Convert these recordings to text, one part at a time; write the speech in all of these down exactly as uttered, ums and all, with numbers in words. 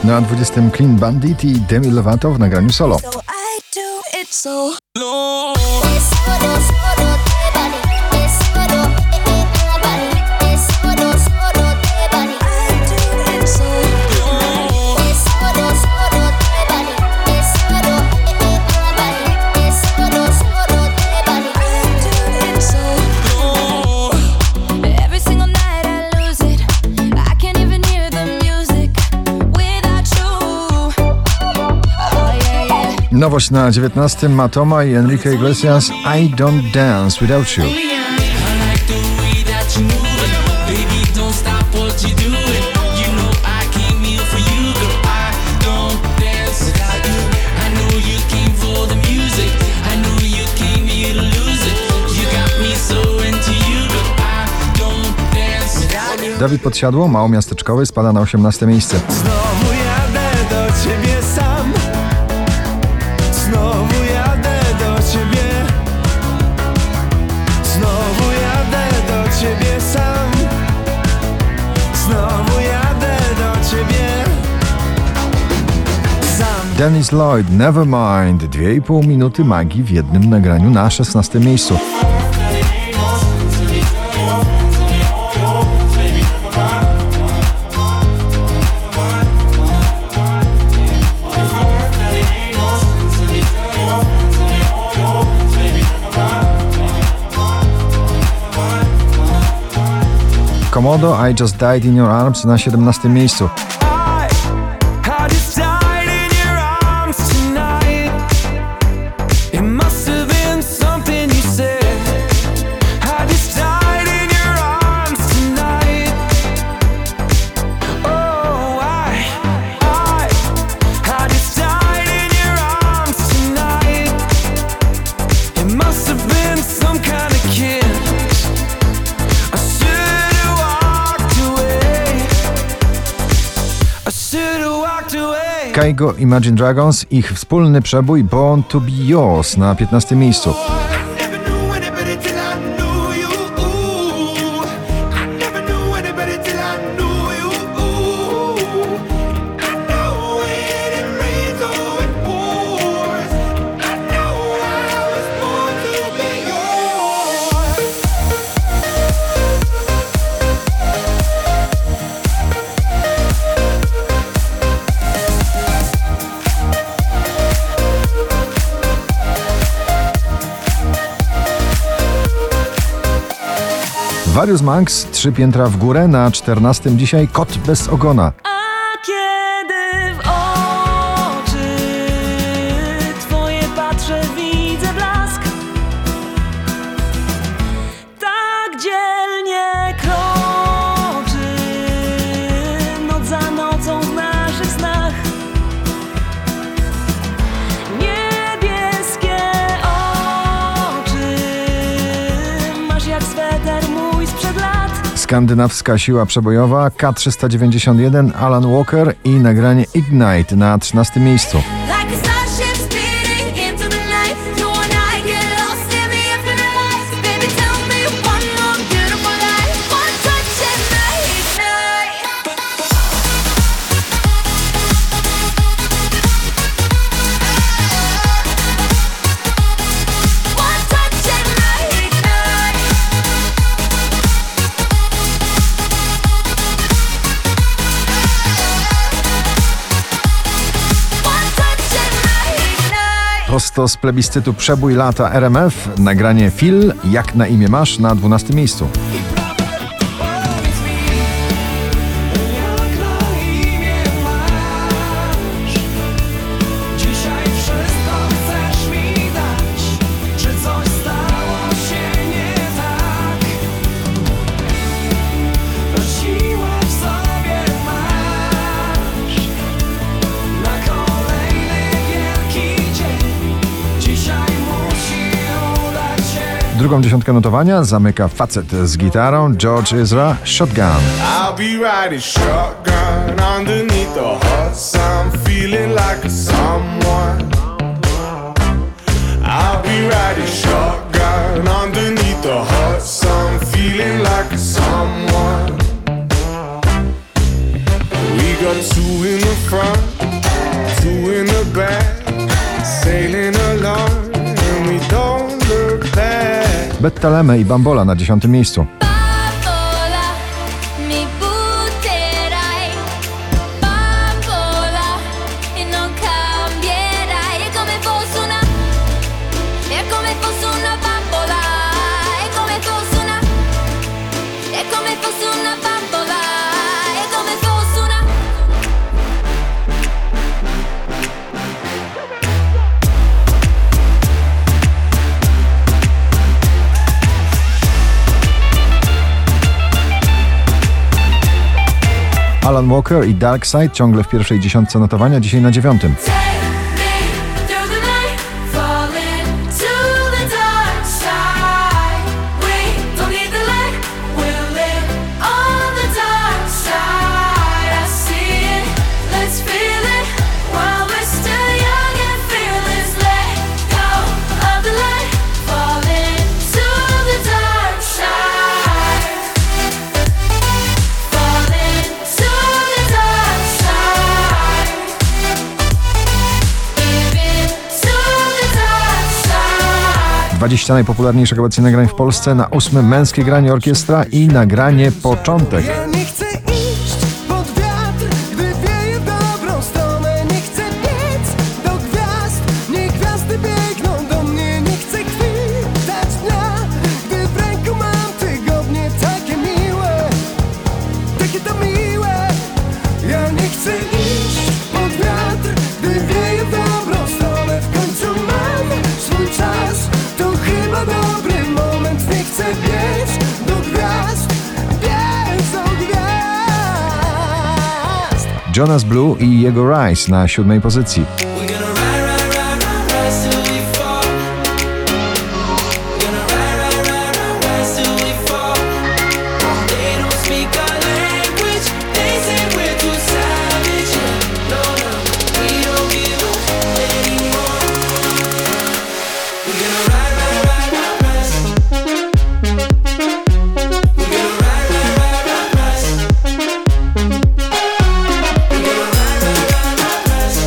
Na dwudziestym Clean Bandit i Demi Lovato w nagraniu solo. Nowość na dziewiętnastym Matoma i Enrique Iglesias I Don't Dance Without You. Dawid Podsiadło, małomiasteczkowy, spada na osiemnaste miejsce. Znowu jadę do ciebie sam. Znowu jadę do ciebie. Znowu jadę do ciebie sam. Znowu jadę do ciebie sam. Dennis Lloyd, Nevermind. Dwie i pół minuty magii w jednym nagraniu na szesnastym miejscu. Komodo, I Just Died in Your Arms na siedemnastym miejscu. Kygo, Imagine Dragons, ich wspólny przebój Born to Be Yours na piętnastym miejscu. Various Monks, trzy piętra w górę, na czternastym dzisiaj Kot bez ogona. A kiedy w oczy twoje patrzę, widzę blask, tak dzielnie kroczy noc za nocą w naszych snach. Niebieskie oczy masz jak sweter mój sprzed lat. Skandynawska siła przebojowa K trzysta dziewięćdziesiąt jeden, Alan Walker i nagranie Ignite na trzynastym miejscu. Prosto z plebiscytu przebój lata R M F, nagranie Feel, jak na imię masz, na dwunastym miejscu. Drugą dziesiątkę notowania zamyka facet z gitarą George Ezra, Shotgun. I'll be riding shotgun underneath the hot sun, feeling like a someone. I'll be riding shotgun underneath the hot sun, feeling like a someone. We got two in the front. Bettalemme i Bambola na dziesiątym miejscu. Bambola, mi butterai. Bambola, e non cambierai. È come fosse una, è come fosse una bambola. È come fosse una, è come fosse una bambola. È come fosse una. Alan Walker i Dark Side ciągle w pierwszej dziesiątce notowania, dzisiaj na dziewiątym. Take me through the night, fall into the dark side. We don't need the light, we'll live on the dark side. I see it, let's feel it while we're still young and fearless. Let go of the light, fall into the dark side. Fall into the dark side. Give into the dark side. dwadzieścia najpopularniejszych obecnie nagrań w Polsce. Na ósmym męskie granie orkiestra i nagranie Początek. Ja nie chcę iść pod wiatr, gdy wieje w dobrą stronę. Nie chcę biec do gwiazd, nie gwiazdy biegną do mnie. Nie chcę chwitać dnia, gdy w ręku mam tygodnie. Takie miłe, takie to miłe. Ja nie chcę iść pod wiatr, gdy wieje w dobrą stronę. W końcu mam swój czas, to chyba dobry moment. Nie chcę biec do gwiazd, biec do gwiazd. Jonas Blue i jego Rise na siódmej pozycji. We're gonna ride, ride, ride, ride, rise till we fall. We're gonna ride, ride, ride, ride, rise till we fall. They don't speak our language. They say we're too savage. No, no, we don't give up anymore. We're gonna ride, ride, ride, ride, rise. We're gonna ride, ride, ride, ride, rise. We're gonna ride, ride, ride, ride, rise.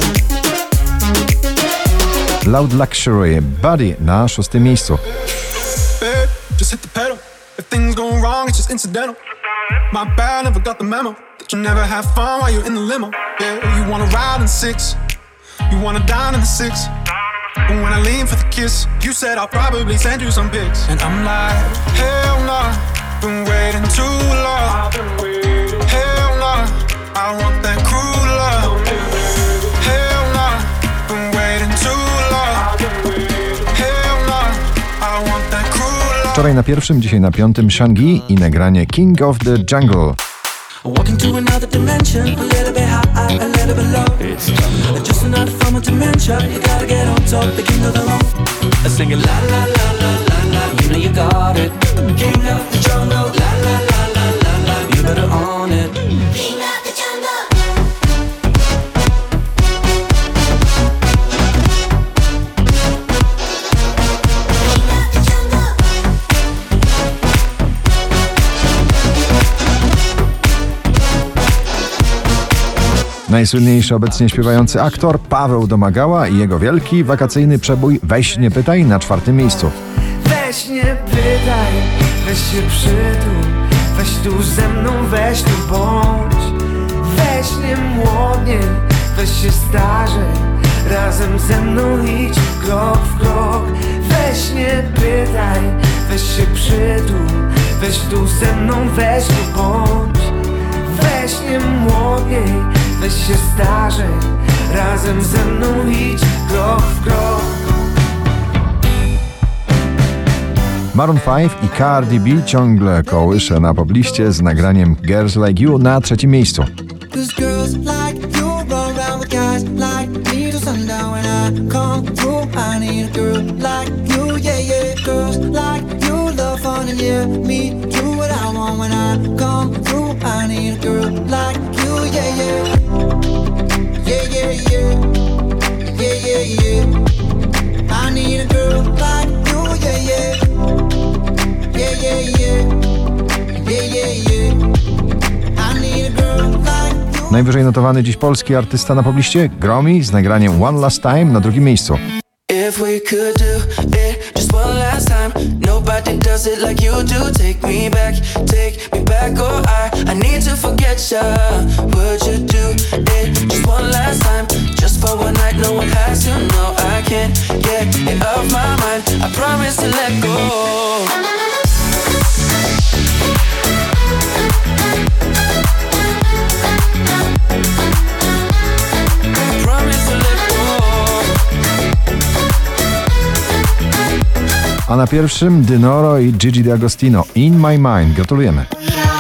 Loud Luxury, Buddy na szóstym miejscu. Babe, just hit the pedal. If things go wrong, it's just incidental. My bad, never got the memo that you never have fun while you're in the limo. Yeah, you wanna ride in six, you wanna dine in the six. But when I lean for the kiss, you said I'll probably send you some pics. And I'm like, hell nah, been waiting too long. Hell nah, I want that cruel love. Hell nah, been waiting too long. Hell nah, I want that cruel love. Wczoraj na pierwszym, dzisiaj na piątym Shangi i nagranie King of the Jungle. Walking to another dimension, a little bit high, a little bit low. It's just another form of dementia. You gotta get on top, the king of the road. Singing la la la la la la, you know you got it. King of the jungle, la la la la la la, you better own it. King of the jungle. Najsłynniejszy obecnie śpiewający aktor Paweł Domagała i jego wielki wakacyjny przebój Weź nie pytaj na czwartym miejscu. Weź nie pytaj, weź się przytul, weź tu ze mną, weź tu bądź. Weź nie młodnie, weź się starzej, razem ze mną idź krok w krok. Weź nie pytaj, weź się przytul, weź tu ze mną, weź tu bądź. Weź nie młodniej, weź się starzej, razem ze mną idź krok w krok. Maroon pięć i Cardi B ciągle kołysze na pobliście z nagraniem Girls Like You na trzecim miejscu. Cause girls like you run around with guys like me till sundown. When I come through, I need a girl like you, yeah, yeah. Girls like you love fun and yeah, me do what I want. When I come through, I need a girl like you, yeah, yeah. Yeah, yeah, yeah. Yeah, yeah, yeah. I need a girl like you, yeah, yeah. Yeah, yeah, yeah. Yeah, yeah, yeah. I need a girl like you. Najwyżej notowany dziś polski artysta na pobliście Gromi z nagraniem One Last Time na drugim miejscu. If we could do it just one last time, nobody nobody does it like you do. Take me back, take me back, oh I, I need to forget ya. Would you do it just one last time? Just for one night, no one has to know. I can't get it off my mind. I promise to let go. A na pierwszym Dynoro i Gigi D'Agostino, In My Mind. Gratulujemy. We are